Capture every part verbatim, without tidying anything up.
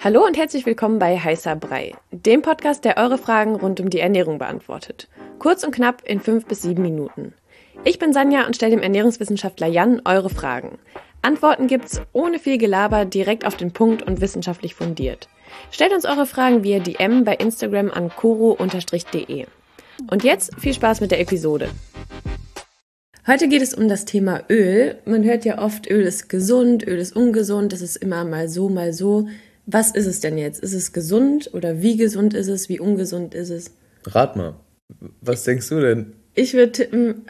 Hallo und herzlich willkommen bei Heißer Brei, dem Podcast, der eure Fragen rund um die Ernährung beantwortet. Kurz und knapp in fünf bis sieben Minuten. Ich bin Sanja und stelle dem Ernährungswissenschaftler Jan eure Fragen. Antworten gibt's ohne viel Gelaber, direkt auf den Punkt und wissenschaftlich fundiert. Stellt uns eure Fragen via D M bei Instagram an koro Bindestrich de. Und jetzt viel Spaß mit der Episode. Heute geht es um das Thema Öl. Man hört ja oft, Öl ist gesund, Öl ist ungesund, das ist immer mal so, mal so. Was ist es denn jetzt? Ist es gesund oder wie gesund ist es? Wie ungesund ist es? Rat mal, was denkst du denn? Ich würde tippen,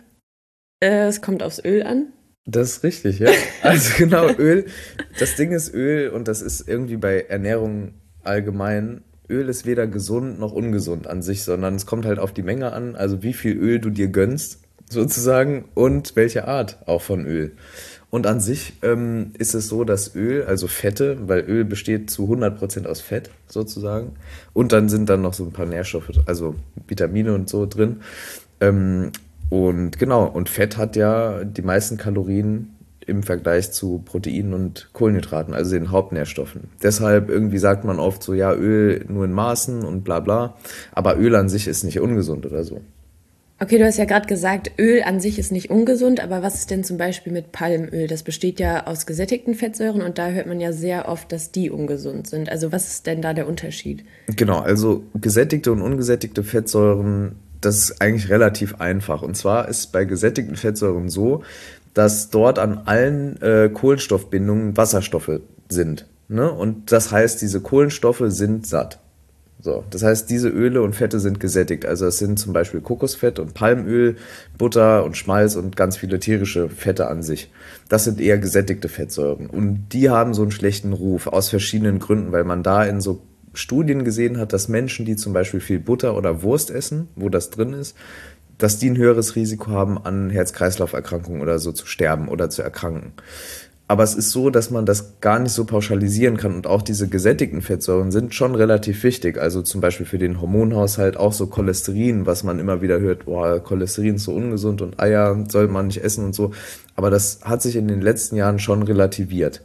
äh, es kommt aufs Öl an. Das ist richtig, ja. Also genau, Öl, das Ding ist Öl und das ist irgendwie bei Ernährung allgemein, Öl ist weder gesund noch ungesund an sich, sondern es kommt halt auf die Menge an, also wie viel Öl du dir gönnst sozusagen und welche Art auch von Öl. Und an sich ähm, ist es so, dass Öl, also Fette, weil Öl besteht zu hundert Prozent aus Fett sozusagen und dann sind dann noch so ein paar Nährstoffe, also Vitamine und so drin. Ähm, und genau, und Fett hat ja die meisten Kalorien im Vergleich zu Proteinen und Kohlenhydraten, also den Hauptnährstoffen. Deshalb irgendwie sagt man oft so, ja, Öl nur in Maßen und bla bla, aber Öl an sich ist nicht ungesund oder so. Okay, du hast ja gerade gesagt, Öl an sich ist nicht ungesund, aber was ist denn zum Beispiel mit Palmöl? Das besteht ja aus gesättigten Fettsäuren und da hört man ja sehr oft, dass die ungesund sind. Also was ist denn da der Unterschied? Genau, also gesättigte und ungesättigte Fettsäuren, das ist eigentlich relativ einfach. Und zwar ist bei gesättigten Fettsäuren so, dass dort an allen äh, Kohlenstoffbindungen Wasserstoffe sind. Ne? Und das heißt, diese Kohlenstoffe sind satt. So, das heißt, diese Öle und Fette sind gesättigt. Also es sind zum Beispiel Kokosfett und Palmöl, Butter und Schmalz und ganz viele tierische Fette an sich. Das sind eher gesättigte Fettsäuren. Und die haben so einen schlechten Ruf aus verschiedenen Gründen, weil man da in so Studien gesehen hat, dass Menschen, die zum Beispiel viel Butter oder Wurst essen, wo das drin ist, dass die ein höheres Risiko haben, an Herz-Kreislauf-Erkrankungen oder so zu sterben oder zu erkranken. Aber es ist so, dass man das gar nicht so pauschalisieren kann und auch diese gesättigten Fettsäuren sind schon relativ wichtig. Also zum Beispiel für den Hormonhaushalt auch so Cholesterin, was man immer wieder hört, boah, Cholesterin ist so ungesund und Eier soll man nicht essen und so. Aber das hat sich in den letzten Jahren schon relativiert.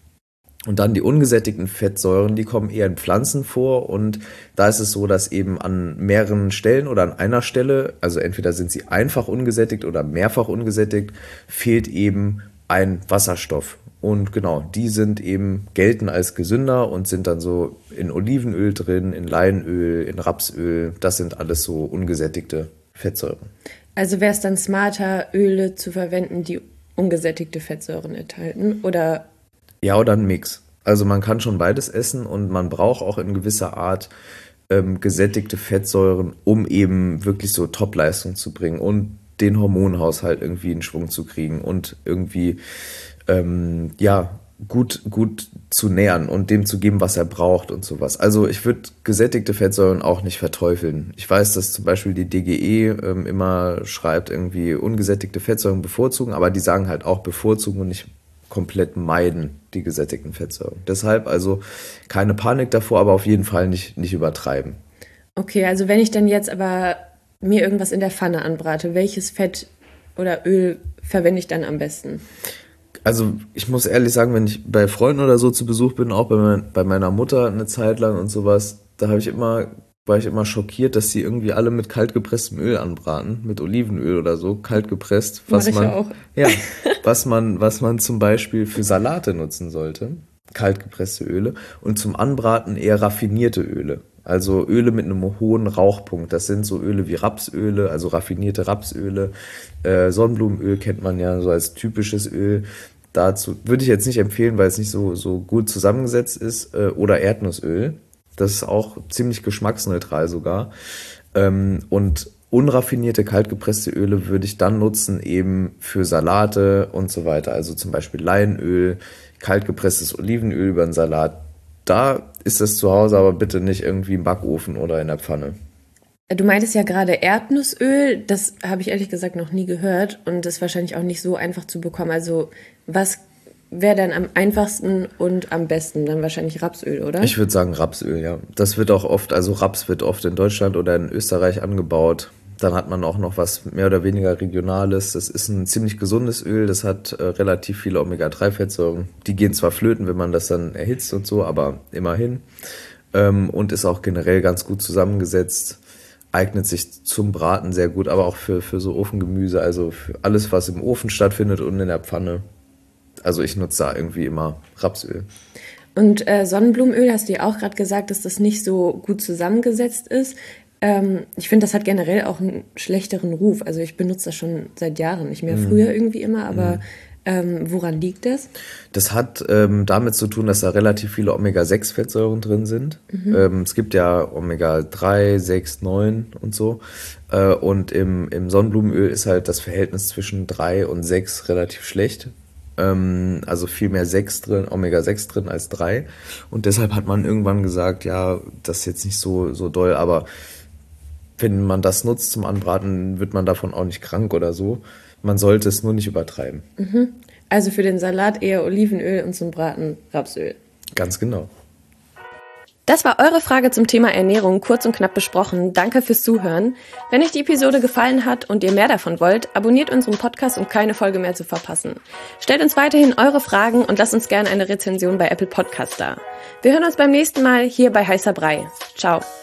Und dann die ungesättigten Fettsäuren, die kommen eher in Pflanzen vor und da ist es so, dass eben an mehreren Stellen oder an einer Stelle, also entweder sind sie einfach ungesättigt oder mehrfach ungesättigt, fehlt eben ein Wasserstoff. Und genau, die sind eben, gelten als gesünder und sind dann so in Olivenöl drin, in Leinöl, in Rapsöl. Das sind alles so ungesättigte Fettsäuren. Also wäre es dann smarter, Öle zu verwenden, die ungesättigte Fettsäuren enthalten? Oder? Ja, oder ein Mix. Also man kann schon beides essen und man braucht auch in gewisser Art ähm, gesättigte Fettsäuren, um eben wirklich so Topleistung zu bringen und den Hormonhaushalt irgendwie in Schwung zu kriegen und irgendwie ähm, ja gut gut zu nähern und dem zu geben, was er braucht und sowas. Also ich würde gesättigte Fettsäuren auch nicht verteufeln. Ich weiß, dass zum Beispiel die D G E ähm, immer schreibt, irgendwie ungesättigte Fettsäuren bevorzugen, aber die sagen halt auch bevorzugen und nicht komplett meiden die gesättigten Fettsäuren. Deshalb also keine Panik davor, aber auf jeden Fall nicht, nicht übertreiben. Okay, also wenn ich dann jetzt aber mir irgendwas in der Pfanne anbrate, welches Fett oder Öl verwende ich dann am besten? Also ich muss ehrlich sagen, wenn ich bei Freunden oder so zu Besuch bin, auch bei, mein, bei meiner Mutter eine Zeit lang und sowas, da habe ich immer, war ich immer schockiert, dass sie irgendwie alle mit kaltgepresstem Öl anbraten, mit Olivenöl oder so, kaltgepresst, was Mach ich man, ja auch. ja, was man, was man zum Beispiel für Salate nutzen sollte, kaltgepresste Öle und zum Anbraten eher raffinierte Öle. Also Öle mit einem hohen Rauchpunkt. Das sind so Öle wie Rapsöle, also raffinierte Rapsöle. Äh, Sonnenblumenöl kennt man ja so als typisches Öl. Dazu würde ich jetzt nicht empfehlen, weil es nicht so, so gut zusammengesetzt ist. Äh, oder Erdnussöl. Das ist auch ziemlich geschmacksneutral sogar. Ähm, und unraffinierte, kaltgepresste Öle würde ich dann nutzen eben für Salate und so weiter. Also zum Beispiel Leinöl, kaltgepresstes Olivenöl über einen Salat. Da ist das zu Hause, aber bitte nicht irgendwie im Backofen oder in der Pfanne. Du meintest ja gerade Erdnussöl, das habe ich ehrlich gesagt noch nie gehört und das ist wahrscheinlich auch nicht so einfach zu bekommen. Also was wäre dann am einfachsten und am besten? Dann wahrscheinlich Rapsöl, oder? Ich würde sagen Rapsöl, ja. Das wird auch oft, also Raps wird oft in Deutschland oder in Österreich angebaut. Dann hat man auch noch was mehr oder weniger Regionales. Das ist ein ziemlich gesundes Öl, das hat äh, relativ viele Omega drei Fettsäuren. Die gehen zwar flöten, wenn man das dann erhitzt und so, aber immerhin. Ähm, und ist auch generell ganz gut zusammengesetzt. Eignet sich zum Braten sehr gut, aber auch für, für so Ofengemüse, also für alles, was im Ofen stattfindet und in der Pfanne. Also ich nutze da irgendwie immer Rapsöl. Und äh, Sonnenblumenöl, hast du ja auch gerade gesagt, dass das nicht so gut zusammengesetzt ist. Ähm, ich finde, das hat generell auch einen schlechteren Ruf. Also ich benutze das schon seit Jahren, nicht mehr mm. früher irgendwie immer, aber mm. ähm, woran liegt das? Das hat ähm, damit zu tun, dass da relativ viele Omega sechs Fettsäuren drin sind. Mhm. Ähm, es gibt ja Omega drei, sechs, neun und so. Äh, und im, im Sonnenblumenöl ist halt das Verhältnis zwischen drei und sechs relativ schlecht. Also viel mehr sechs drin, Omega sechs drin als drei. Und deshalb hat man irgendwann gesagt, ja, das ist jetzt nicht so, so doll, aber wenn man das nutzt zum Anbraten, wird man davon auch nicht krank oder so. Man sollte es nur nicht übertreiben. Mhm. Also für den Salat eher Olivenöl und zum Braten Rapsöl. Ganz genau. Das war eure Frage zum Thema Ernährung, kurz und knapp besprochen. Danke fürs Zuhören. Wenn euch die Episode gefallen hat und ihr mehr davon wollt, abonniert unseren Podcast, um keine Folge mehr zu verpassen. Stellt uns weiterhin eure Fragen und lasst uns gerne eine Rezension bei Apple Podcasts da. Wir hören uns beim nächsten Mal hier bei Heißer Brei. Ciao.